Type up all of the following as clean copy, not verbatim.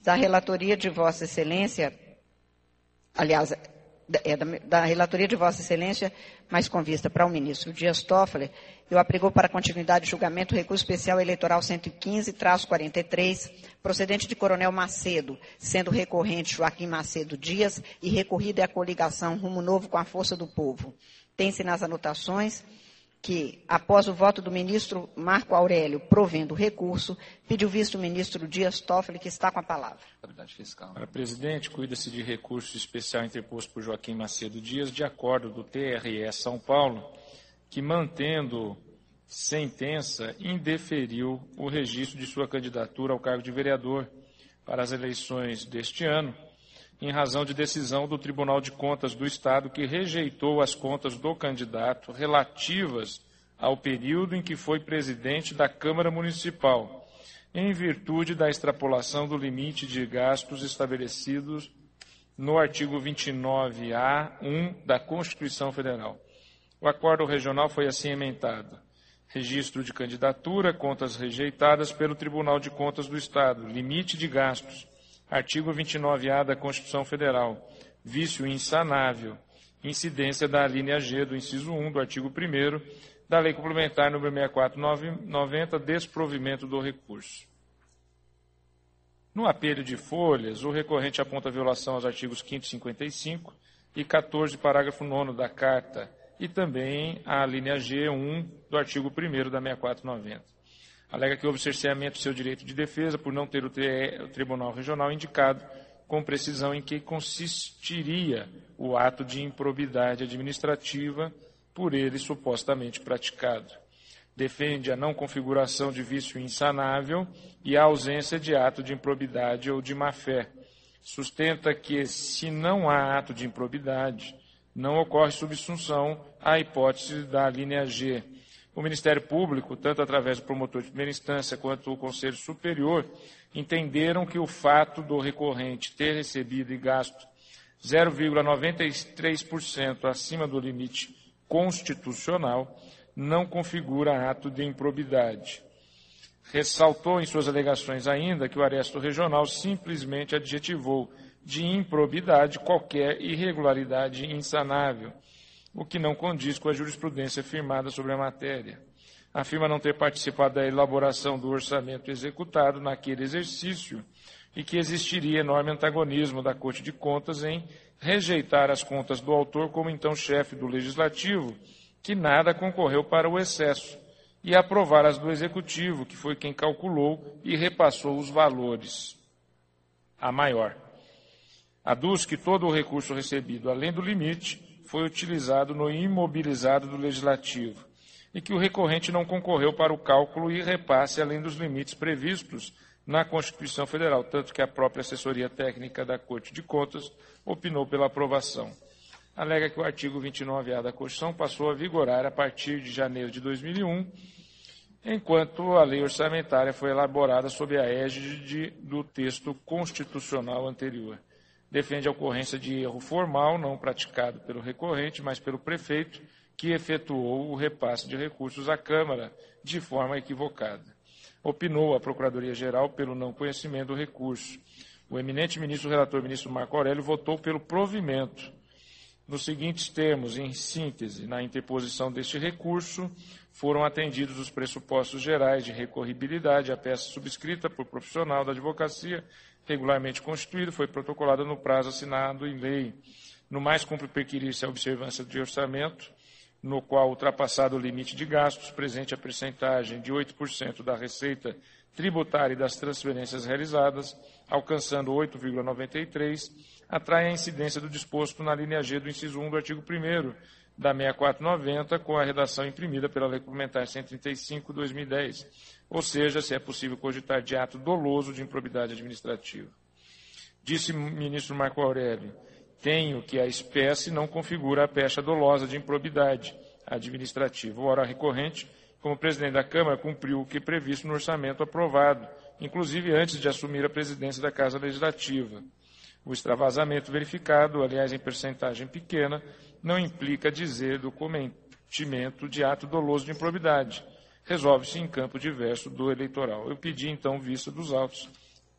Da relatoria de Vossa Excelência, aliás, da relatoria de Vossa Excelência, mas com vista para o ministro Dias Toffoli, eu apregou para continuidade de julgamento o recurso especial eleitoral 115-43, procedente de Coronel Macedo, sendo recorrente Joaquim Macedo Dias e recorrida é a coligação Rumo Novo com a Força do Povo. Tem-se nas anotações que, após o voto do ministro Marco Aurélio provendo o recurso, pediu visto o ministro Dias Toffoli, que está com a palavra. Senhora Presidente, cuida-se de recurso especial interposto por Joaquim Macedo Dias, de acordo do TRE São Paulo, que, mantendo sentença, indeferiu o registro de sua candidatura ao cargo de vereador para as eleições deste ano, em razão de decisão do Tribunal de Contas do Estado, que rejeitou as contas do candidato relativas ao período em que foi presidente da Câmara Municipal, em virtude da extrapolação do limite de gastos estabelecidos no artigo 29A.1 da Constituição Federal. O acordo regional foi assim emendado. Registro de candidatura, contas rejeitadas pelo Tribunal de Contas do Estado, limite de gastos, artigo 29A da Constituição Federal, vício insanável, incidência da alínea G do inciso 1 do artigo 1º da Lei Complementar nº 64/90, desprovimento do recurso. No apelho de folhas, o recorrente aponta violação aos artigos 5º e 55 e 14, parágrafo 9º da Carta, e também a alínea G1 do artigo 1º da 64/90. Alega que houve cerceamento do seu direito de defesa por não ter o Tribunal Regional indicado com precisão em que consistiria o ato de improbidade administrativa por ele supostamente praticado. Defende a não configuração de vício insanável e a ausência de ato de improbidade ou de má-fé. Sustenta que, se não há ato de improbidade, não ocorre subsunção à hipótese da alínea G. O Ministério Público, tanto através do promotor de primeira instância quanto o Conselho Superior, entenderam que o fato do recorrente ter recebido e gasto 0,93% acima do limite constitucional não configura ato de improbidade. Ressaltou em suas alegações ainda que o Aresto Regional simplesmente adjetivou de improbidade qualquer irregularidade insanável, o que não condiz com a jurisprudência firmada sobre a matéria. Afirma não ter participado da elaboração do orçamento executado naquele exercício e que existiria enorme antagonismo da Corte de Contas em rejeitar as contas do autor como então chefe do Legislativo, que nada concorreu para o excesso, e aprovar as do Executivo, que foi quem calculou e repassou os valores. A maior. Aduz que todo o recurso recebido, além do limite, foi utilizado no imobilizado do Legislativo e que o recorrente não concorreu para o cálculo e repasse além dos limites previstos na Constituição Federal, tanto que a própria assessoria técnica da Corte de Contas opinou pela aprovação. Alega que o artigo 29A da Constituição passou a vigorar a partir de janeiro de 2001, enquanto a lei orçamentária foi elaborada sob a égide do texto constitucional anterior. Defende a ocorrência de erro formal, não praticado pelo recorrente, mas pelo prefeito, que efetuou o repasse de recursos à Câmara de forma equivocada. Opinou a Procuradoria-Geral pelo não conhecimento do recurso. O eminente ministro relator, ministro Marco Aurélio, votou pelo provimento. Nos seguintes termos, em síntese, na interposição deste recurso, foram atendidos os pressupostos gerais de recorribilidade, a peça subscrita por profissional da advocacia, regularmente constituído, foi protocolada no prazo assinado em lei. No mais, cumpre perquirir-se a observância de orçamento, no qual, ultrapassado o limite de gastos, presente a percentagem de 8% da receita tributária e das transferências realizadas, alcançando 8,93%, atrai a incidência do disposto na linha G do inciso 1 do artigo 1º da 64/90, com a redação imprimida pela Lei Complementar 135/2010, ou seja, se é possível cogitar de ato doloso de improbidade administrativa. Disse o ministro Marco Aurélio: tenho que a espécie não configura a pecha dolosa de improbidade administrativa. O ora recorrente, como presidente da Câmara, cumpriu o que é previsto no orçamento aprovado, inclusive antes de assumir a presidência da Casa Legislativa. O extravasamento verificado, aliás, em percentagem pequena, não implica dizer do cometimento de ato doloso de improbidade. Resolve-se em campo diverso do eleitoral. Eu pedi, então, vista dos autos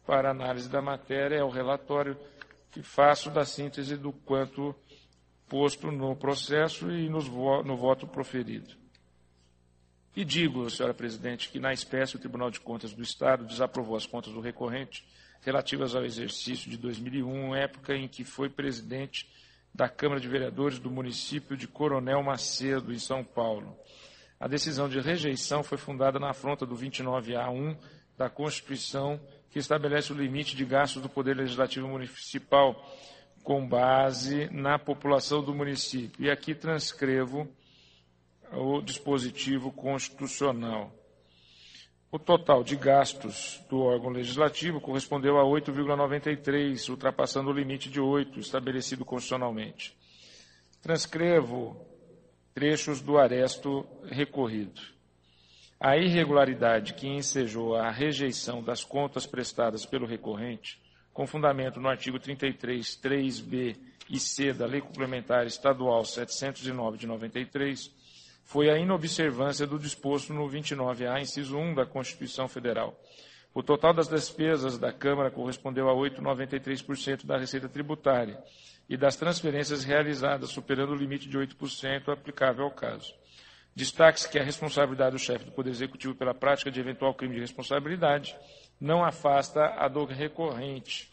para análise da matéria. É o relatório que faço da síntese do quanto posto no processo e no voto proferido. E digo, senhora presidente, que na espécie o Tribunal de Contas do Estado desaprovou as contas do recorrente relativas ao exercício de 2001, época em que foi presidente da Câmara de Vereadores do município de Coronel Macedo, em São Paulo. A decisão de rejeição foi fundada na afronta do 29A1 da Constituição, que estabelece o limite de gastos do Poder Legislativo Municipal com base na população do município. E aqui transcrevo o dispositivo constitucional. O total de gastos do órgão legislativo correspondeu a 8,93, ultrapassando o limite de 8, estabelecido constitucionalmente. Transcrevo trechos do aresto recorrido. A irregularidade que ensejou a rejeição das contas prestadas pelo recorrente, com fundamento no artigo 33, 3b e c da Lei Complementar Estadual 709 de 93, foi a inobservância do disposto no 29A, inciso 1 da Constituição Federal. O total das despesas da Câmara correspondeu a 8,93% da receita tributária e das transferências realizadas, superando o limite de 8% aplicável ao caso. Destaque-se que a responsabilidade do chefe do Poder Executivo pela prática de eventual crime de responsabilidade não afasta a do recorrente.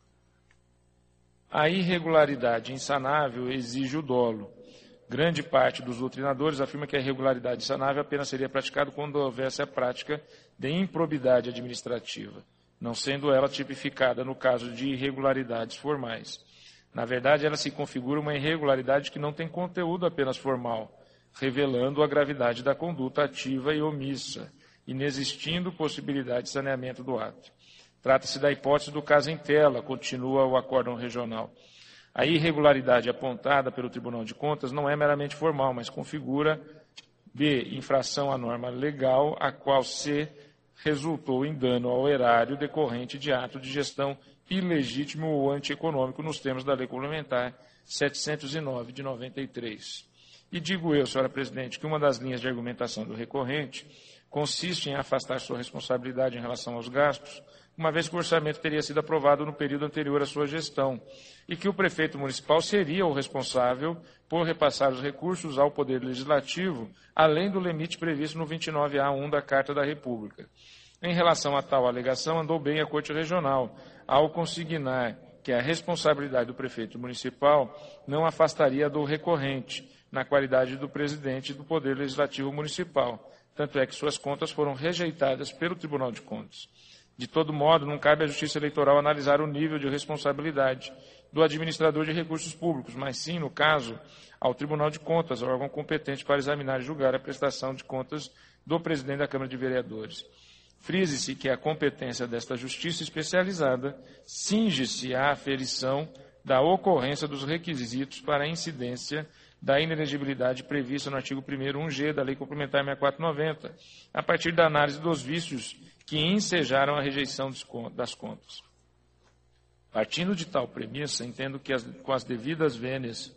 A irregularidade insanável exige o dolo. Grande parte dos doutrinadores afirma que a irregularidade insanável apenas seria praticada quando houvesse a prática de improbidade administrativa, não sendo ela tipificada no caso de irregularidades formais. Na verdade, ela se configura uma irregularidade que não tem conteúdo apenas formal, revelando a gravidade da conduta ativa e omissa, inexistindo possibilidade de saneamento do ato. Trata-se da hipótese do caso em tela, continua o acórdão regional. A irregularidade apontada pelo Tribunal de Contas não é meramente formal, mas configura, b, infração à norma legal, a qual, c, resultou em dano ao erário decorrente de ato de gestão ilegítimo ou antieconômico nos termos da Lei Complementar 709 de 93. E digo eu, senhora presidente, que uma das linhas de argumentação do recorrente consiste em afastar sua responsabilidade em relação aos gastos, uma vez que o orçamento teria sido aprovado no período anterior à sua gestão, e que o prefeito municipal seria o responsável por repassar os recursos ao Poder Legislativo, além do limite previsto no 29A1 da Carta da República. Em relação a tal alegação, andou bem a Corte Regional, ao consignar que a responsabilidade do prefeito municipal não afastaria do recorrente, na qualidade do presidente do Poder Legislativo Municipal, tanto é que suas contas foram rejeitadas pelo Tribunal de Contas. De todo modo, não cabe à Justiça Eleitoral analisar o nível de responsabilidade do administrador de recursos públicos, mas sim, no caso, ao Tribunal de Contas, órgão competente para examinar e julgar a prestação de contas do presidente da Câmara de Vereadores. Frise-se que a competência desta Justiça especializada cinge-se à aferição da ocorrência dos requisitos para a incidência da inelegibilidade prevista no artigo 1º 1G da Lei Complementar 6490, a partir da análise dos vícios que ensejaram a rejeição das contas. Partindo de tal premissa, entendo que com as devidas vênias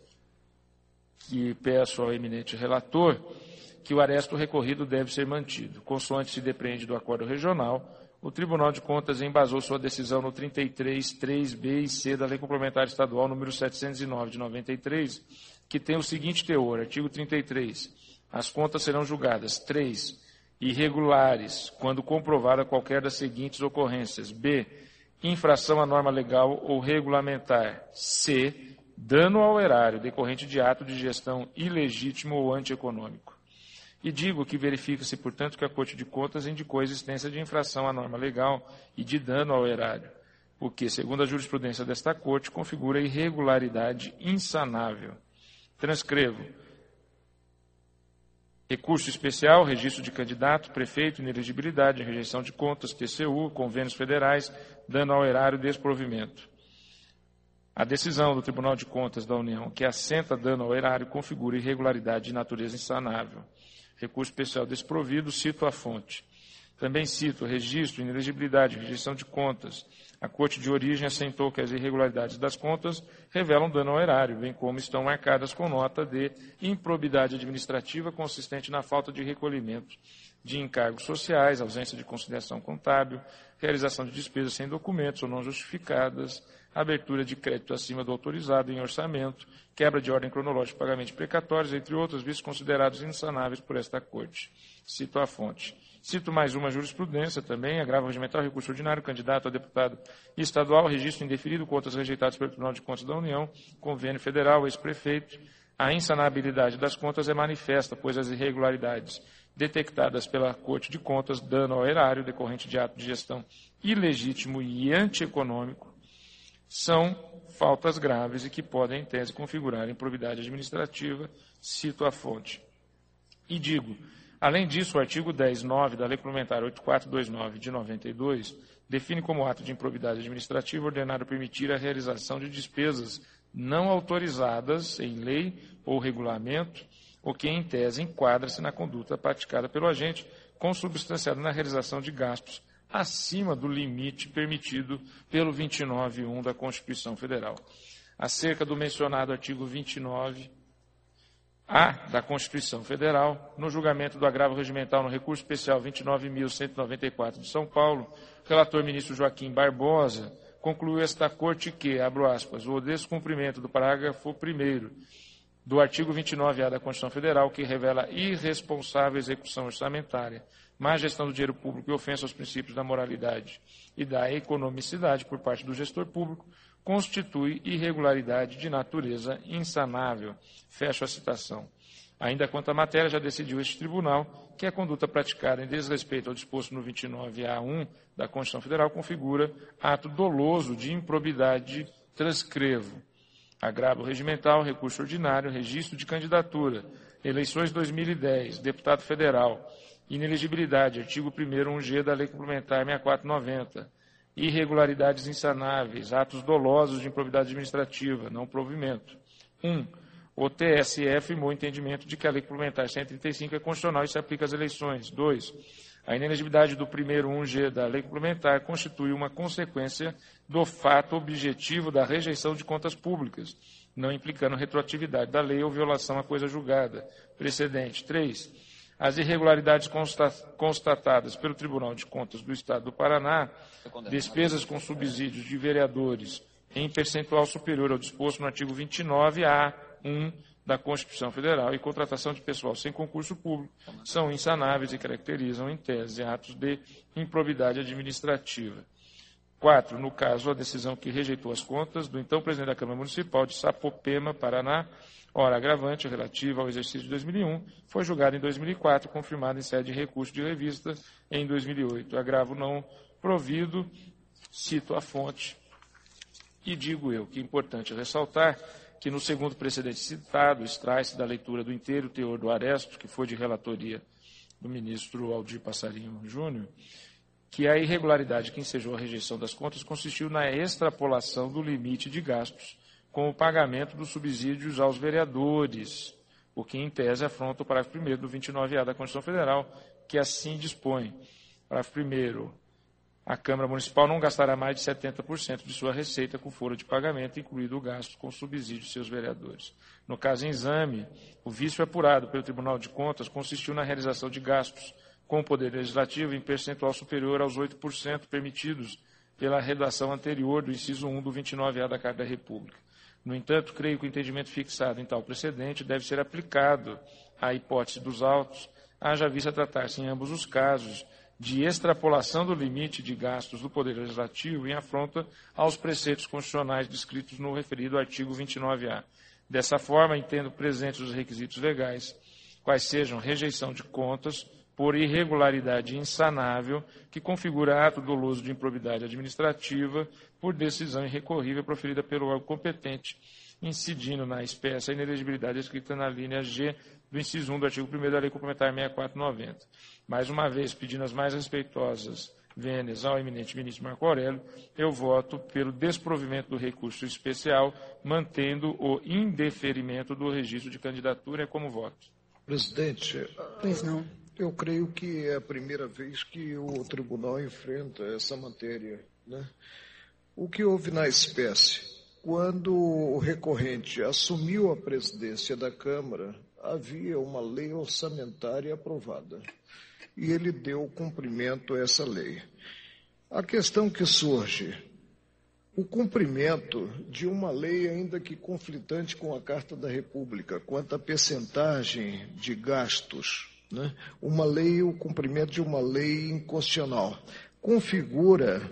que peço ao eminente relator, que o aresto recorrido deve ser mantido. Consoante se depreende do acordo regional, o Tribunal de Contas embasou sua decisão no 33, 3b e c da Lei Complementar Estadual número 709 de 93, que tem o seguinte teor, artigo 33. As contas serão julgadas, 3, irregulares, quando comprovada qualquer das seguintes ocorrências. B, infração à norma legal ou regulamentar. C, dano ao erário decorrente de ato de gestão ilegítimo ou antieconômico. E digo que verifica-se, portanto, que a Corte de Contas indicou a existência de infração à norma legal e de dano ao erário, o que, segundo a jurisprudência desta Corte, configura irregularidade insanável. Transcrevo. Recurso especial, registro de candidato, prefeito, inelegibilidade, rejeição de contas, TCU, convênios federais, dano ao erário e desprovimento. A decisão do Tribunal de Contas da União que assenta dano ao erário configura irregularidade de natureza insanável. Recurso especial desprovido, cito a fonte. Também cito registro, inelegibilidade, rejeição de contas. A Corte de Origem assentou que as irregularidades das contas revelam dano ao erário, bem como estão marcadas com nota de improbidade administrativa consistente na falta de recolhimento de encargos sociais, ausência de conciliação contábil, realização de despesas sem documentos ou não justificadas, abertura de crédito acima do autorizado em orçamento, quebra de ordem cronológica de pagamento de precatórios, entre outros vícios considerados insanáveis por esta Corte. Cito a fonte. Cito mais uma jurisprudência também, agravo regimental, recurso ordinário, candidato a deputado estadual, registro indeferido, contas rejeitadas pelo Tribunal de Contas da União, convênio federal, ex-prefeito. A insanabilidade das contas é manifesta, pois as irregularidades detectadas pela Corte de Contas, dano ao erário decorrente de ato de gestão ilegítimo e antieconômico, são faltas graves e que podem, em tese, configurar improbidade administrativa, cito a fonte. E digo, além disso, o artigo 10.9 da Lei Complementar 8429 de 92 define como ato de improbidade administrativa ordenar ou permitir a realização de despesas não autorizadas em lei ou regulamento, o que, em tese, enquadra-se na conduta praticada pelo agente, consubstanciada na realização de gastos acima do limite permitido pelo 29.1 da Constituição Federal. Acerca do mencionado artigo 29-A da Constituição Federal, no julgamento do agravo regimental no recurso especial 29.194 de São Paulo, o relator ministro Joaquim Barbosa concluiu esta Corte que, abro aspas, o descumprimento do parágrafo 1º do artigo 29-A da Constituição Federal, que revela irresponsável execução orçamentária, má gestão do dinheiro público e ofensa aos princípios da moralidade e da economicidade por parte do gestor público, constitui irregularidade de natureza insanável. Fecho a citação. Ainda quanto à matéria, já decidiu este tribunal que a conduta praticada em desrespeito ao disposto no 29A1 da Constituição Federal configura ato doloso de improbidade. Transcrevo. Agravo regimental, recurso ordinário, registro de candidatura, eleições 2010, deputado federal, inelegibilidade, artigo 1º 1G da Lei Complementar 6490, irregularidades insanáveis, atos dolosos de improbidade administrativa, não provimento. 1. O TSE afirmou o entendimento de que a Lei Complementar 135 é constitucional e se aplica às eleições. 2. A inelegibilidade do 1º 1G da Lei Complementar constitui uma consequência do fato objetivo da rejeição de contas públicas, não implicando retroatividade da lei ou violação à coisa julgada. Precedente. 3. As irregularidades constatadas pelo Tribunal de Contas do Estado do Paraná, despesas com subsídios de vereadores em percentual superior ao disposto no artigo 29A1 da Constituição Federal e contratação de pessoal sem concurso público, são insanáveis e caracterizam, em tese, atos de improbidade administrativa. 4. No caso, a decisão que rejeitou as contas do então presidente da Câmara Municipal de Sapopema, Paraná, ora agravante relativa ao exercício de 2001, foi julgada em 2004, confirmada em sede de recurso de revista em 2008. Agravo não provido, cito a fonte, e digo eu que é importante ressaltar que no segundo precedente citado, extrai-se da leitura do inteiro teor do aresto, que foi de relatoria do ministro Aldir Passarinho Júnior, que a irregularidade que ensejou a rejeição das contas consistiu na extrapolação do limite de gastos com o pagamento dos subsídios aos vereadores, o que, em tese, afronta o parágrafo 1º do 29A da Constituição Federal, que assim dispõe. Parágrafo 1º. A Câmara Municipal não gastará mais de 70% de sua receita com foro de pagamento, incluído o gasto com subsídio de seus vereadores. No caso em exame, o vício apurado pelo Tribunal de Contas consistiu na realização de gastos com o Poder Legislativo em percentual superior aos 8% permitidos pela redação anterior do inciso 1 do 29A da Carta da República. No entanto, creio que o entendimento fixado em tal precedente deve ser aplicado à hipótese dos autos, haja vista tratar-se em ambos os casos de extrapolação do limite de gastos do Poder Legislativo em afronta aos preceitos constitucionais descritos no referido artigo 29A. Dessa forma, entendo presentes os requisitos legais, quais sejam rejeição de contas por irregularidade insanável, que configura ato doloso de improbidade administrativa por decisão irrecorrível proferida pelo órgão competente, incidindo na espécie a inelegibilidade escrita na linha G do inciso 1 do artigo 1º da Lei Complementar 6490. Mais uma vez, pedindo as mais respeitosas vênias ao eminente ministro Marco Aurélio, eu voto pelo desprovimento do recurso especial, mantendo o indeferimento do registro de candidatura. É como voto. Presidente, Pois não. eu creio que é a primeira vez que o tribunal enfrenta essa matéria, né? O que houve na espécie? Quando o recorrente assumiu a presidência da Câmara, havia uma lei orçamentária aprovada e ele deu cumprimento a essa lei. A questão que surge, o cumprimento de uma lei ainda que conflitante com a Carta da República, quanto à percentagem de gastos, né? O cumprimento de uma lei inconstitucional, configura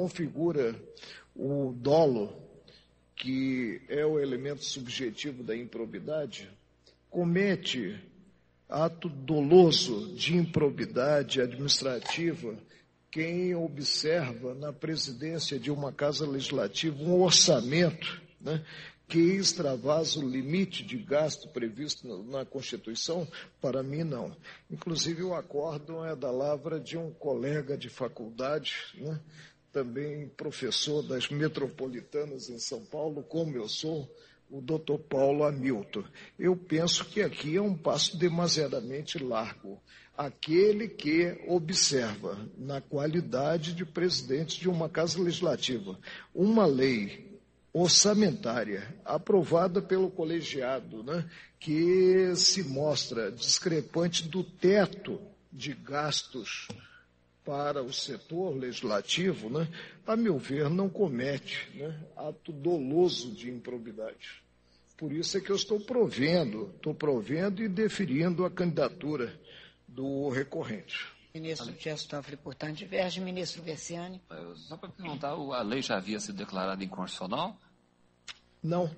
o dolo, que é o elemento subjetivo da improbidade, comete ato doloso de improbidade administrativa quem observa na presidência de uma casa legislativa um orçamento, né, que extravasa o limite de gasto previsto na Constituição. Para mim, não. Inclusive, o acórdão é da lavra de um colega de faculdade, né, também professor das metropolitanas em São Paulo, como eu sou, o doutor Paulo Hamilton. Eu penso que aqui é um passo demasiadamente largo. Aquele que observa, na qualidade de presidente de uma casa legislativa, uma lei orçamentária aprovada pelo colegiado, né, que se mostra discrepante do teto de gastos para o setor legislativo, né, a meu ver, não comete, né, ato doloso de improbidade. Por isso é que eu estou provendo e deferindo a candidatura do recorrente. Ministro Dias Toffoli, portanto, diverge. Ministro Verciani. Só para perguntar, a lei já havia sido declarada inconstitucional? Não,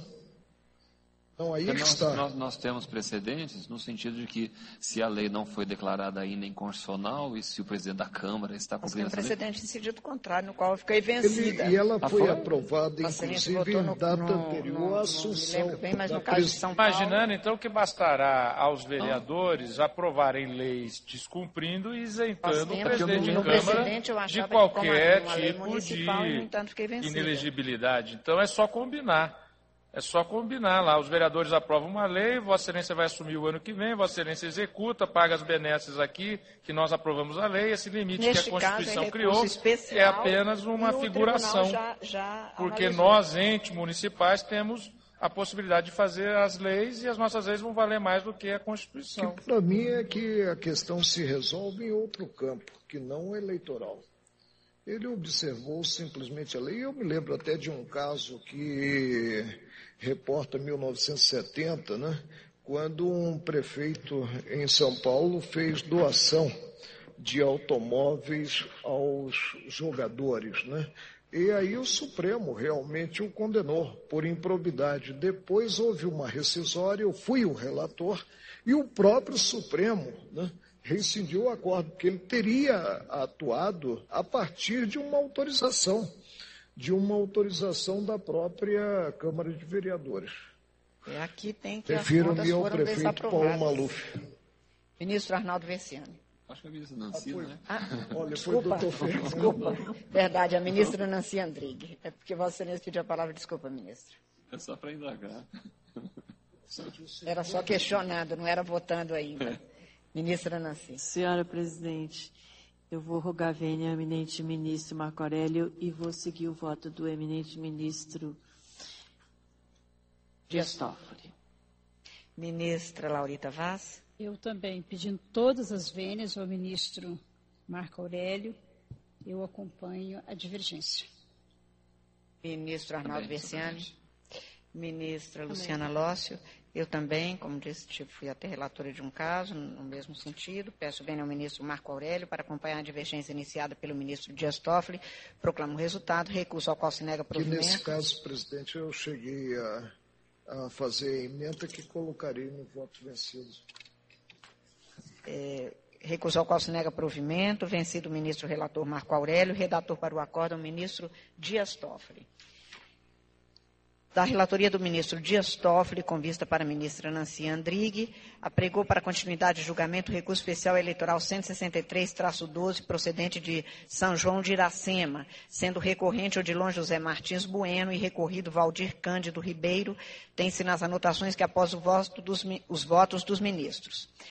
aí é que está. Nós temos precedentes no sentido de que se a lei não foi declarada ainda inconstitucional e se o presidente da Câmara está cumprindo essa lei... Nós temos precedente em sentido contrário, no qual eu fiquei vencida. E ela foi aprovada, inclusive, em data anterior à assunção da presidência. Imaginando, então, que bastará aos vereadores aprovarem leis descumprindo e isentando o presidente de Câmara de qualquer tipo de inelegibilidade. Então, é só combinar. É só combinar lá, os vereadores aprovam uma lei, Vossa Excelência vai assumir o ano que vem, Vossa Excelência executa, paga as benesses aqui, que nós aprovamos a lei, esse limite que a Constituição criou é apenas uma figuração, porque nós, entes municipais, temos a possibilidade de fazer as leis e as nossas leis vão valer mais do que a Constituição. Para mim é que a questão se resolve em outro campo, que não eleitoral. Ele observou simplesmente a lei. Eu me lembro até de um caso que reporta 1970, né, quando um prefeito em São Paulo fez doação de automóveis aos jogadores, né? E aí o Supremo realmente o condenou por improbidade. Depois houve uma rescisória, eu fui o relator, e o próprio Supremo, né, rescindiu o acordo, porque ele teria atuado a partir de uma autorização da própria Câmara de Vereadores. Aqui tem que refiro-me ao prefeito Paulo Maluf. Ministro Arnaldo Verciani. Acho que a ministra Nancy, né? Olha, desculpa, desculpa. Verdade, a ministra Nancy Andrighi. É porque Vossa Excelência pediu a palavra. Desculpa, ministro. É só para indagar. Era só questionando, não era votando ainda. Ministra Nancy. Senhora presidente, eu vou rogar vênia ao eminente ministro Marco Aurélio e vou seguir o voto do eminente ministro Dias Toffoli. Ministra Laurita Vaz. Eu também, pedindo todas as vênias ao ministro Marco Aurélio, eu acompanho a divergência. Ministro Arnaldo Verciani. Ministra Luciana Lócio. Eu também, como disse, fui até relatora de um caso, no mesmo sentido. Peço bem ao ministro Marco Aurélio para acompanhar a divergência iniciada pelo ministro Dias Toffoli. Proclamo o resultado. Recurso ao qual se nega provimento. Nesse caso, presidente, eu cheguei a fazer a emenda que colocarei no voto vencido. Recurso ao qual se nega provimento. Vencido o ministro relator Marco Aurélio. Redator para o acórdão, o ministro Dias Toffoli. Da relatoria do ministro Dias Toffoli, com vista para a ministra Nancy Andrighi, apregou para continuidade de julgamento o recurso especial eleitoral 163-12, procedente de São João de Iracema, sendo recorrente Odilon José Martins Bueno e recorrido Valdir Cândido Ribeiro, tem-se nas anotações que após os votos dos ministros.